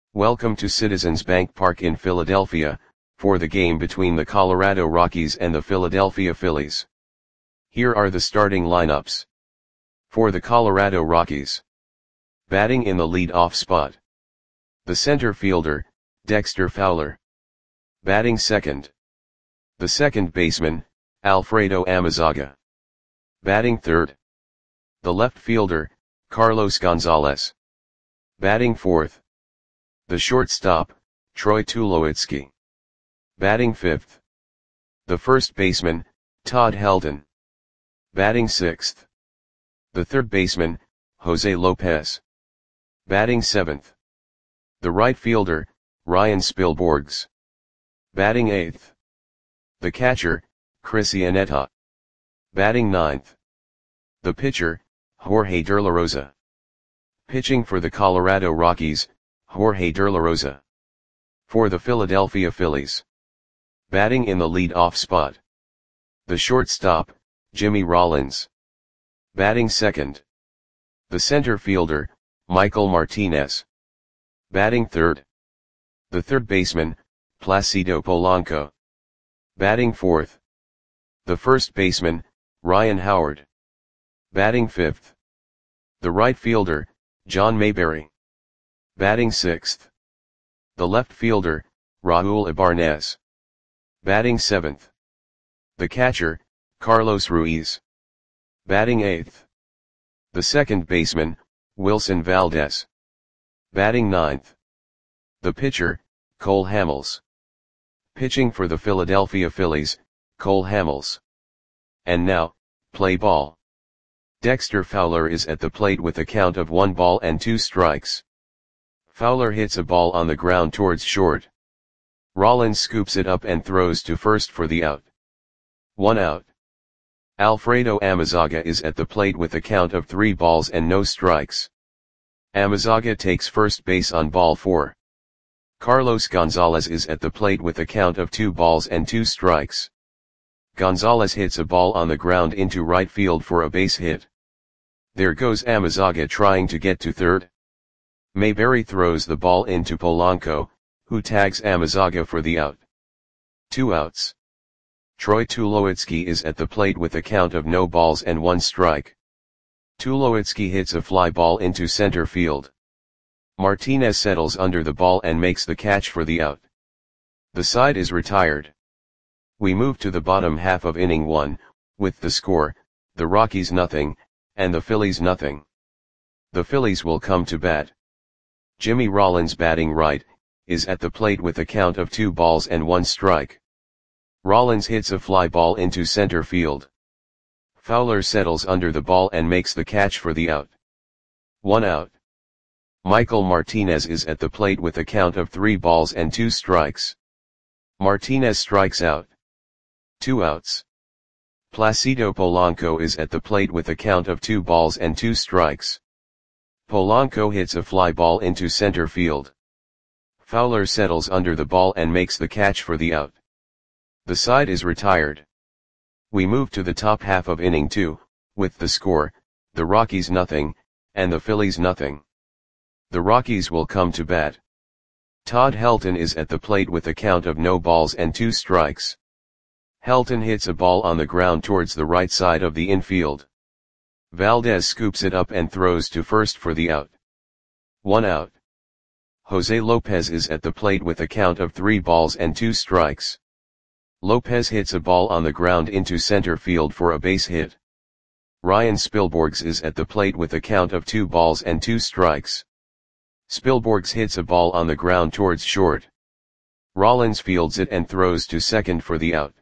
Welcome to Citizens Bank Park in Philadelphia, for the game between the Colorado Rockies and the Philadelphia Phillies. Here are the starting lineups. For the Colorado Rockies. Batting in the lead-off spot. The center fielder, Dexter Fowler. Batting second. The second baseman, Alfredo Amezaga. Batting third. The left fielder, Carlos Gonzalez. Batting fourth. The shortstop, Troy Tulowitzki. Batting fifth. The first baseman, Todd Helton. Batting sixth. The third baseman, Jose Lopez. Batting seventh. The right fielder, Ryan Spilborghs. Batting eighth. The catcher, Chris Iannetta. Batting ninth. The pitcher, Jorge De La Rosa. Pitching for the Colorado Rockies, Jorge De La Rosa. For the Philadelphia Phillies. Batting in the lead-off spot. The shortstop, Jimmy Rollins. Batting second. The center fielder, Michael Martinez. Batting third. The third baseman, Placido Polanco. Batting fourth. The first baseman, Ryan Howard. Batting fifth. The right fielder, John Mayberry. Batting sixth. The left fielder, Raul Ibanez. Batting seventh. The catcher, Carlos Ruiz. Batting eighth. The second baseman, Wilson Valdez. Batting ninth. The pitcher, Cole Hamels. Pitching for the Philadelphia Phillies, Cole Hamels. And now, play ball. Dexter Fowler is at the plate with a count of 1 ball and 2 strikes. Fowler hits a ball on the ground towards short. Rollins scoops it up and throws to first for the out. 1 out. Alfredo Amezaga is at the plate with a count of 3 balls and no strikes. Amezaga takes first base on ball 4. Carlos Gonzalez is at the plate with a count of 2 balls and 2 strikes. Gonzalez hits a ball on the ground into right field for a base hit. There goes Amezaga trying to get to third. Mayberry throws the ball into Polanco, who tags Amezaga for the out. 2 outs. Troy Tulowitzki is at the plate with a count of no balls and 1 strike. Tulowitzki hits a fly ball into center field. Martinez settles under the ball and makes the catch for the out. The side is retired. We move to the bottom half of inning 1, with the score, the Rockies nothing, and the Phillies nothing. The Phillies will come to bat. Jimmy Rollins batting right, is at the plate with a count of 2 balls and 1 strike. Rollins hits a fly ball into center field. Fowler settles under the ball and makes the catch for the out. 1 out. Michael Martinez is at the plate with a count of 3 balls and 2 strikes. Martinez strikes out. 2 outs. Placido Polanco is at the plate with a count of 2 balls and 2 strikes. Polanco hits a fly ball into center field. Fowler settles under the ball and makes the catch for the out. The side is retired. We move to the top half of inning 2, with the score, the Rockies nothing, and the Phillies nothing. The Rockies will come to bat. Todd Helton is at the plate with a count of no balls and 2 strikes. Helton hits a ball on the ground towards the right side of the infield. Valdez scoops it up and throws to first for the out. 1 out. Jose Lopez is at the plate with a count of 3 balls and 2 strikes. Lopez hits a ball on the ground into center field for a base hit. Ryan Spilborghs is at the plate with a count of 2 balls and 2 strikes. Spilborghs hits a ball on the ground towards short. Rollins fields it and throws to second for the out.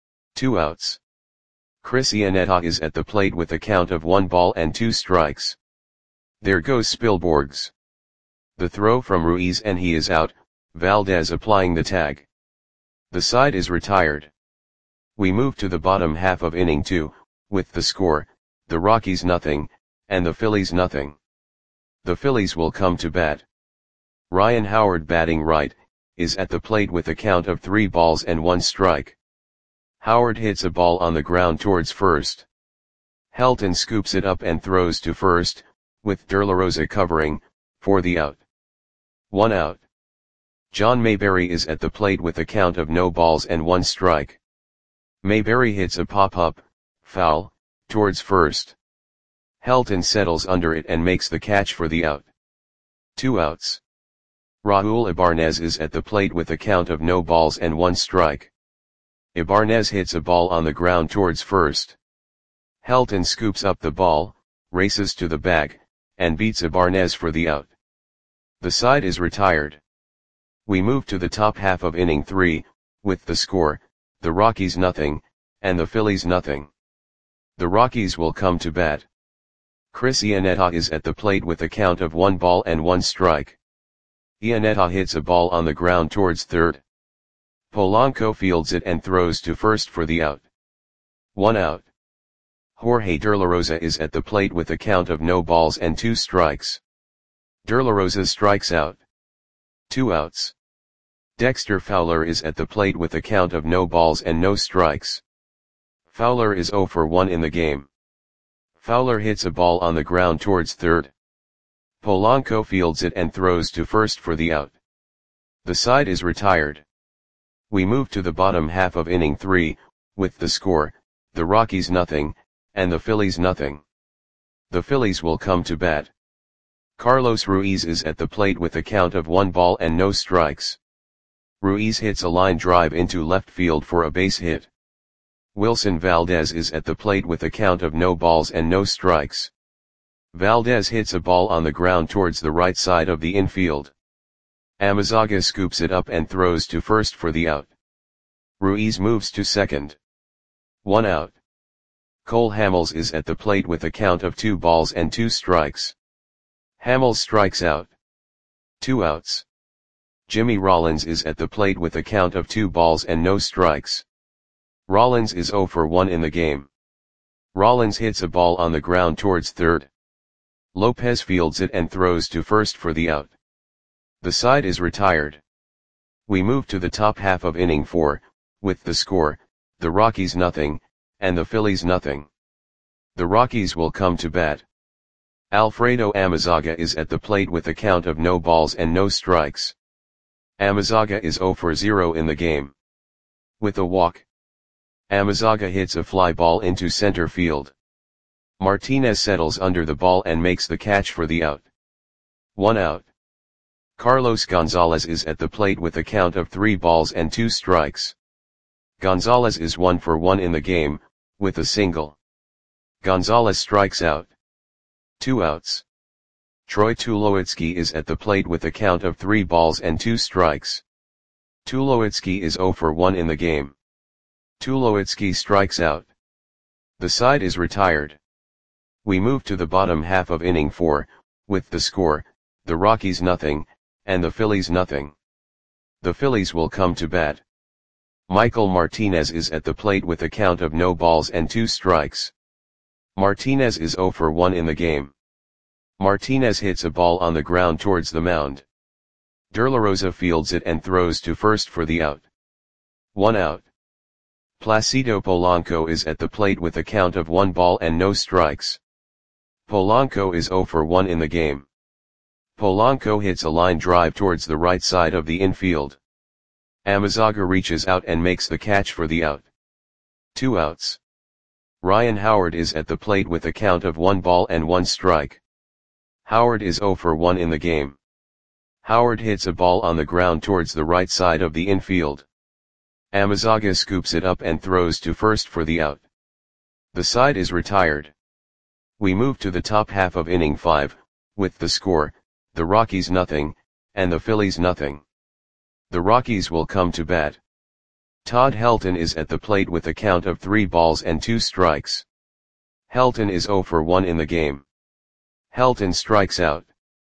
2 outs. Chris Iannetta is at the plate with a count of 1 ball and 2 strikes. There goes Spilborghs. The throw from Ruiz and he is out, Valdez applying the tag. The side is retired. We move to the bottom half of inning 2, with the score, the Rockies nothing, and the Phillies nothing. The Phillies will come to bat. Ryan Howard batting right, is at the plate with a count of 3 balls and 1 strike. Howard hits a ball on the ground towards first. Helton scoops it up and throws to first, with De La Rosa covering, for the out. 1 out. John Mayberry is at the plate with a count of no balls and 1 strike. Mayberry hits a pop-up, foul, towards first. Helton settles under it and makes the catch for the out. 2 outs. Raul Ibarnez is at the plate with a count of no balls and 1 strike. Ibarnez hits a ball on the ground towards first. Helton scoops up the ball, races to the bag, and beats Ibarnez for the out. The side is retired. We move to the top half of inning 3, with the score, the Rockies nothing, and the Phillies nothing. The Rockies will come to bat. Chris Iannetta is at the plate with a count of 1 ball and 1 strike. Iannetta hits a ball on the ground towards third. Polanco fields it and throws to first for the out. 1 out. Jorge Derlarosa is at the plate with a count of no balls and 2 strikes. Derlarosa strikes out. 2 outs. Dexter Fowler is at the plate with a count of no balls and no strikes. Fowler is 0 for 1 in the game. Fowler hits a ball on the ground towards third. Polanco fields it and throws to first for the out. The side is retired. We move to the bottom half of inning 3, with the score, the Rockies nothing, and the Phillies nothing. The Phillies will come to bat. Carlos Ruiz is at the plate with a count of 1 ball and no strikes. Ruiz hits a line drive into left field for a base hit. Wilson Valdez is at the plate with a count of no balls and no strikes. Valdez hits a ball on the ground towards the right side of the infield. Amezaga scoops it up and throws to first for the out. Ruiz moves to second. 1 out. Cole Hamels is at the plate with a count of 2 balls and 2 strikes. Hamels strikes out. 2 outs. Jimmy Rollins is at the plate with a count of 2 balls and no strikes. Rollins is 0 for 1 in the game. Rollins hits a ball on the ground towards third. Lopez fields it and throws to first for the out. The side is retired. We move to the top half of inning 4, with the score, the Rockies nothing, and the Phillies nothing. The Rockies will come to bat. Alfredo Amezaga is at the plate with a count of no balls and no strikes. Amezaga is 0 for 0 in the game. With a walk. Amezaga hits a fly ball into center field. Martinez settles under the ball and makes the catch for the out. 1 out. Carlos Gonzalez is at the plate with a count of 3 balls and 2 strikes. Gonzalez is 1 for 1 in the game, with a single. Gonzalez strikes out. 2 outs. Troy Tulowitzki is at the plate with a count of 3 balls and 2 strikes. Tulowitzki is 0 for 1 in the game. Tulowitzki strikes out. The side is retired. We move to the bottom half of inning 4, with the score, the Rockies nothing, and the Phillies nothing. The Phillies will come to bat. Michael Martinez is at the plate with a count of no balls and 2 strikes. Martinez is 0 for 1 in the game. Martinez hits a ball on the ground towards the mound. Derlarosa fields it and throws to first for the out. 1 out. Placido Polanco is at the plate with a count of 1 ball and no strikes. Polanco is 0 for 1 in the game. Polanco hits a line drive towards the right side of the infield. Amezaga reaches out and makes the catch for the out. 2 outs. Ryan Howard is at the plate with a count of 1 ball and 1 strike. Howard is 0 for 1 in the game. Howard hits a ball on the ground towards the right side of the infield. Amezaga scoops it up and throws to first for the out. The side is retired. We move to the top half of inning 5, with the score, the Rockies nothing, and the Phillies nothing. The Rockies will come to bat. Todd Helton is at the plate with a count of 3 balls and 2 strikes. Helton is 0 for 1 in the game. Helton strikes out.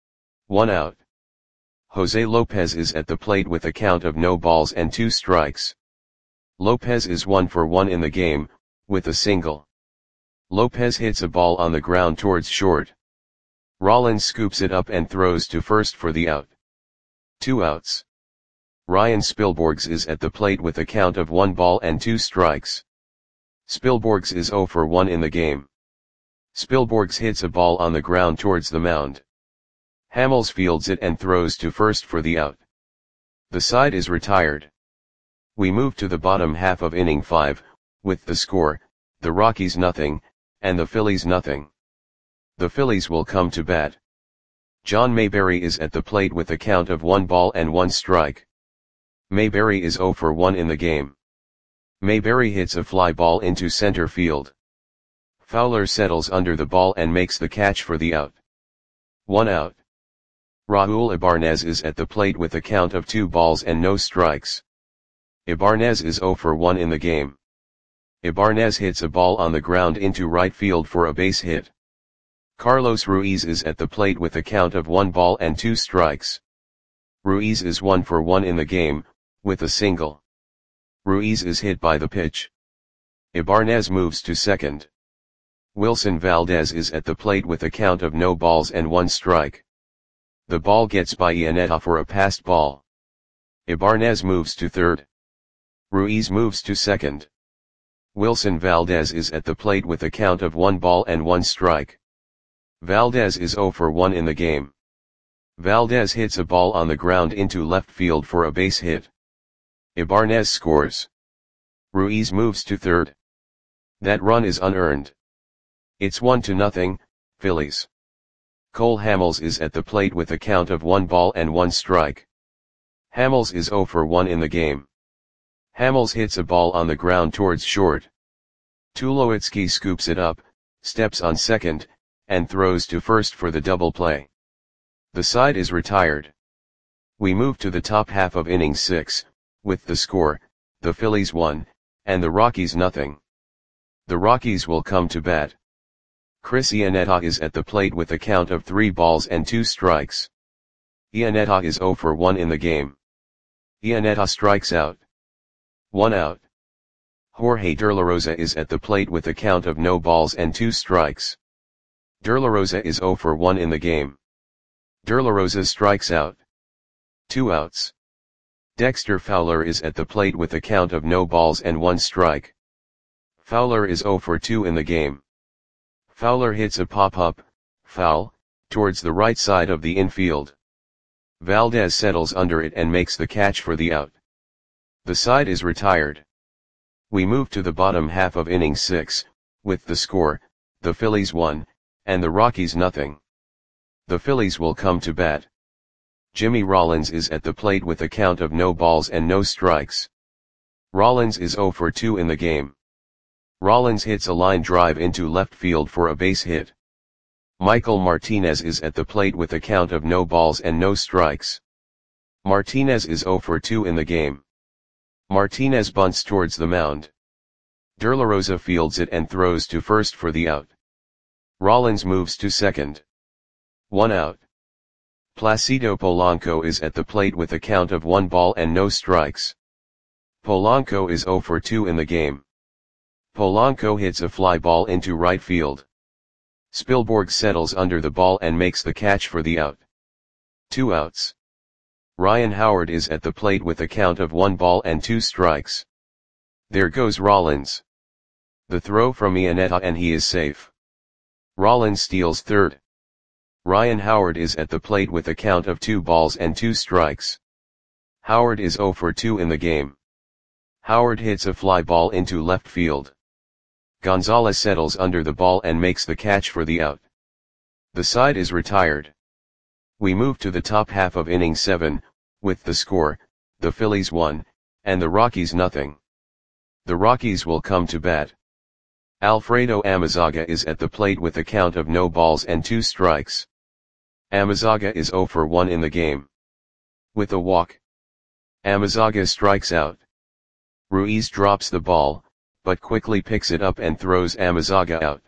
1 out. Jose Lopez is at the plate with a count of no balls and 2 strikes. Lopez is 1 for 1 in the game, with a single. Lopez hits a ball on the ground towards short. Rollins scoops it up and throws to first for the out. 2 outs. Ryan Spilborghs is at the plate with a count of 1 ball and 2 strikes. Spilborghs is 0 for 1 in the game. Spilborghs hits a ball on the ground towards the mound. Hamels fields it and throws to first for the out. The side is retired. We move to the bottom half of inning 5, with the score, the Rockies nothing, and the Phillies nothing. The Phillies will come to bat. John Mayberry is at the plate with a count of 1 ball and 1 strike. Mayberry is 0 for 1 in the game. Mayberry hits a fly ball into center field. Fowler settles under the ball and makes the catch for the out. 1 out. Raul Ibanez is at the plate with a count of 2 balls and no strikes. Ibanez is 0 for 1 in the game. Ibanez hits a ball on the ground into right field for a base hit. Carlos Ruiz is at the plate with a count of 1 ball and 2 strikes. Ruiz is 1 for 1 in the game, with a single. Ruiz is hit by the pitch. Ibanez moves to second. Wilson Valdez is at the plate with a count of no balls and 1 strike. The ball gets by Iannetta for a passed ball. Ibanez moves to third. Ruiz moves to second. Wilson Valdez is at the plate with a count of 1 ball and 1 strike. Valdez is 0 for 1 in the game. Valdez hits a ball on the ground into left field for a base hit. Ibanez scores. Ruiz moves to third. That run is unearned. It's 1-0, Phillies. Cole Hamels is at the plate with a count of 1 ball and 1 strike. Hamels is 0 for 1 in the game. Hamels hits a ball on the ground towards short. Tulowitzki scoops it up, steps on second, and throws to first for the double play. The side is retired. We move to the top half of inning 6, with the score, the Phillies 1, and the Rockies nothing. The Rockies will come to bat. Chris Iannetta is at the plate with a count of 3 balls and 2 strikes. Iannetta is 0 for 1 in the game. Iannetta strikes out. 1 out. Jorge Derlarosa is at the plate with a count of no balls and 2 strikes. Derlarosa is 0 for 1 in the game. Derlarosa strikes out. 2 outs. Dexter Fowler is at the plate with a count of no balls and 1 strike. Fowler is 0 for 2 in the game. Fowler hits a pop-up, foul, towards the right side of the infield. Valdez settles under it and makes the catch for the out. The side is retired. We move to the bottom half of inning 6, with the score, the Phillies 1, and the Rockies nothing. The Phillies will come to bat. Jimmy Rollins is at the plate with a count of no balls and no strikes. Rollins is 0 for 2 in the game. Rollins hits a line drive into left field for a base hit. Michael Martinez is at the plate with a count of no balls and no strikes. Martinez is 0 for 2 in the game. Martinez bunts towards the mound. Derlarosa fields it and throws to first for the out. Rollins moves to second. 1 out. Placido Polanco is at the plate with a count of 1 ball and no strikes. Polanco is 0 for 2 in the game. Polanco hits a fly ball into right field. Spielborg settles under the ball and makes the catch for the out. 2 outs. Ryan Howard is at the plate with a count of 1 ball and 2 strikes. There goes Rollins. The throw from Iannetta and he is safe. Rollins steals third. Ryan Howard is at the plate with a count of 2 balls and 2 strikes. Howard is 0 for 2 in the game. Howard hits a fly ball into left field. Gonzalez settles under the ball and makes the catch for the out. The side is retired. We move to the top half of inning 7, with the score, the Phillies 1, and the Rockies nothing. The Rockies will come to bat. Alfredo Amezaga is at the plate with a count of no balls and 2 strikes. Amezaga is 0 for 1 in the game. With a walk, Amezaga strikes out. Ruiz drops the ball, but quickly picks it up and throws Amezaga out.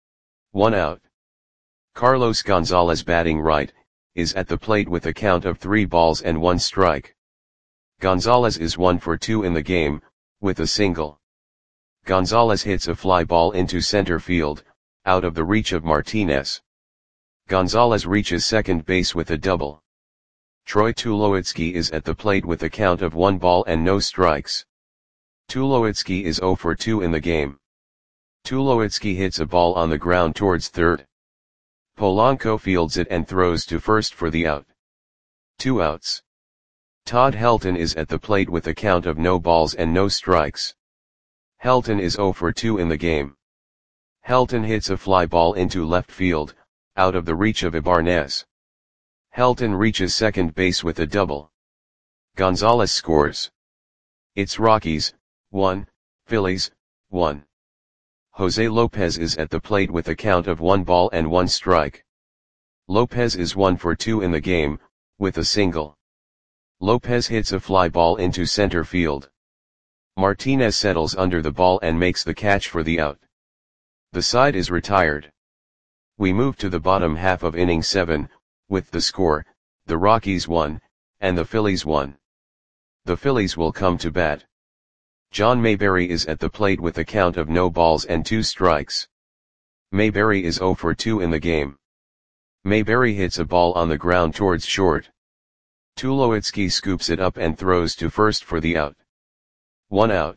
1 out. Carlos Gonzalez, batting right, is at the plate with a count of 3 balls and 1 strike. Gonzalez is 1 for 2 in the game, with a single. Gonzalez hits a fly ball into center field, out of the reach of Martinez. Gonzalez reaches second base with a double. Troy Tulowitzki is at the plate with a count of 1 ball and no strikes. Tulowitzki is 0 for 2 in the game. Tulowitzki hits a ball on the ground towards third. Polanco fields it and throws to first for the out. 2 outs. Todd Helton is at the plate with a count of no balls and no strikes. Helton is 0 for 2 in the game. Helton hits a fly ball into left field, out of the reach of Ibanez. Helton reaches second base with a double. Gonzalez scores. It's Rockies, 1, Phillies, 1. Jose Lopez is at the plate with a count of 1 ball and 1 strike. Lopez is 1 for 2 in the game, with a single. Lopez hits a fly ball into center field. Martinez settles under the ball and makes the catch for the out. The side is retired. We move to the bottom half of inning 7, with the score, the Rockies 1, and the Phillies 1. The Phillies will come to bat. John Mayberry is at the plate with a count of no balls and 2 strikes. Mayberry is 0 for 2 in the game. Mayberry hits a ball on the ground towards short. Tulowitzki scoops it up and throws to first for the out. 1 out.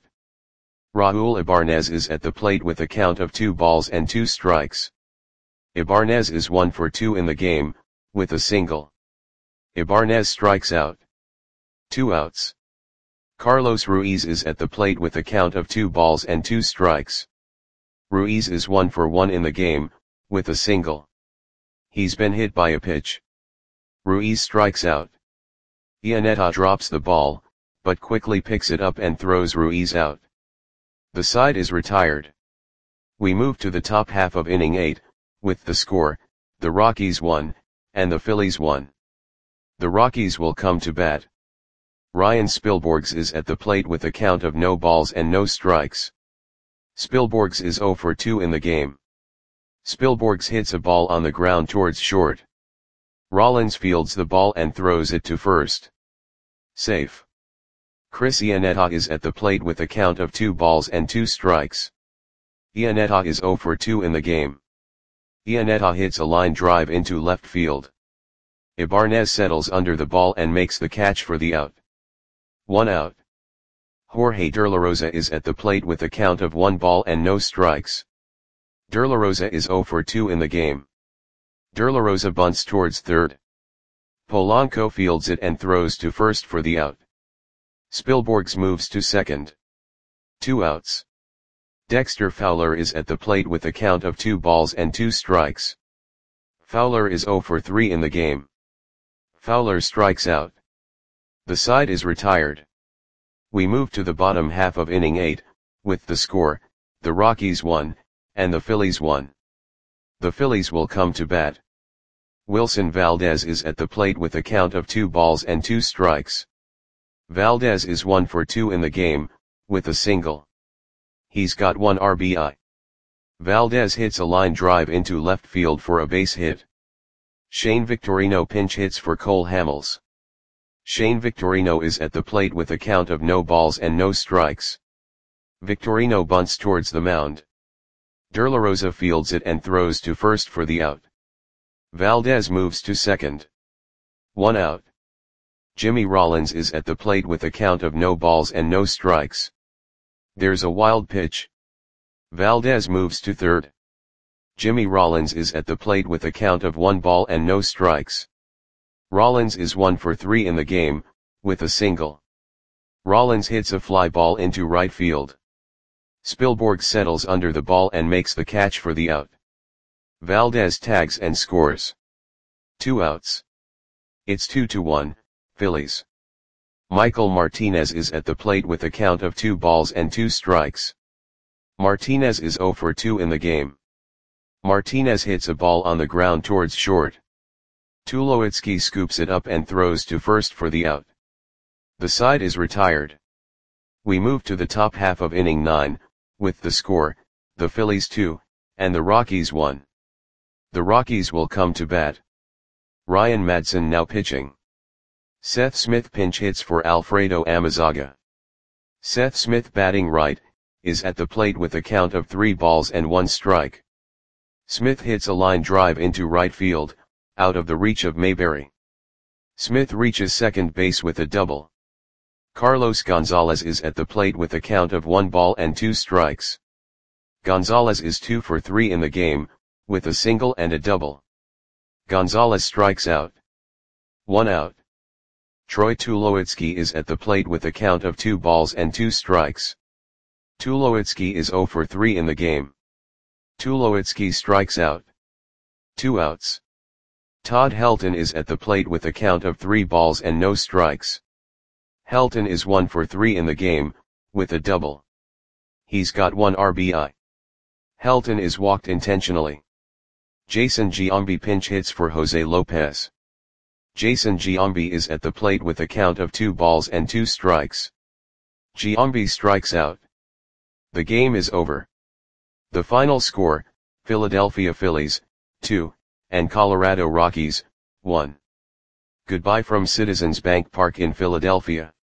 Raul Ibanez is at the plate with a count of 2 balls and 2 strikes. Ibanez is 1 for 2 in the game, with a single. Ibanez strikes out. 2 outs. Carlos Ruiz is at the plate with a count of 2 balls and 2 strikes. Ruiz is 1 for 1 in the game, with a single. He's been hit by a pitch. Ruiz strikes out. Iannetta drops the ball, but quickly picks it up and throws Ruiz out. The side is retired. We move to the top half of inning 8, with the score, the Rockies 1, and the Phillies 1. The Rockies will come to bat. Ryan Spilborghs is at the plate with a count of no balls and no strikes. Spilborghs is 0 for 2 in the game. Spilborghs hits a ball on the ground towards short. Rollins fields the ball and throws it to first. Safe. Chris Iannetta is at the plate with a count of 2 balls and 2 strikes. Iannetta is 0 for 2 in the game. Iannetta hits a line drive into left field. Ibanez settles under the ball and makes the catch for the out. 1 out. Jorge Derlarosa is at the plate with a count of 1 ball and no strikes. Derlarosa is 0 for 2 in the game. Derlarosa bunts towards third. Polanco fields it and throws to first for the out. Spilborghs moves to second. 2 outs. Dexter Fowler is at the plate with a count of 2 balls and 2 strikes. Fowler is 0 for 3 in the game. Fowler strikes out. The side is retired. We move to the bottom half of inning 8, with the score, the Rockies 1, and the Phillies 1. The Phillies will come to bat. Wilson Valdez is at the plate with a count of 2 balls and 2 strikes. Valdez is 1 for 2 in the game, with a single. He's got 1 RBI. Valdez hits a line drive into left field for a base hit. Shane Victorino pinch hits for Cole Hamels. Shane Victorino is at the plate with a count of no balls and no strikes. Victorino bunts towards the mound. Derlarosa fields it and throws to first for the out. Valdez moves to second. 1 out. Jimmy Rollins is at the plate with a count of no balls and no strikes. There's a wild pitch. Valdez moves to third. Jimmy Rollins is at the plate with a count of 1 ball and no strikes. Rollins is 1 for 3 in the game, with a single. Rollins hits a fly ball into right field. Spilborghs settles under the ball and makes the catch for the out. Valdez tags and scores. 2 outs. It's 2-1, Phillies. Michael Martinez is at the plate with a count of 2 balls and 2 strikes. Martinez is 0 for 2 in the game. Martinez hits a ball on the ground towards short. Tulowitzki scoops it up and throws to first for the out. The side is retired. We move to the top half of inning 9, with the score, the Phillies 2, and the Rockies 1. The Rockies will come to bat. Ryan Madson now pitching. Seth Smith pinch hits for Alfredo Amezaga. Seth Smith batting right, is at the plate with a count of 3 balls and 1 strike. Smith hits a line drive into right field, out of the reach of Mayberry. Smith reaches second base with a double. Carlos Gonzalez is at the plate with a count of 1 ball and 2 strikes. Gonzalez is 2 for 3 in the game, with a single and a double. Gonzalez strikes out. 1 out. Troy Tulowitzki is at the plate with a count of 2 balls and 2 strikes. Tulowitzki is 0 for 3 in the game. Tulowitzki strikes out. 2 outs. Todd Helton is at the plate with a count of 3 balls and no strikes. Helton is 1 for 3 in the game, with a double. He's got 1 RBI. Helton is walked intentionally. Jason Giambi pinch hits for Jose Lopez. Jason Giambi is at the plate with a count of 2 balls and 2 strikes. Giambi strikes out. The game is over. The final score, Philadelphia Phillies, 2, and Colorado Rockies, 1. Goodbye from Citizens Bank Park in Philadelphia.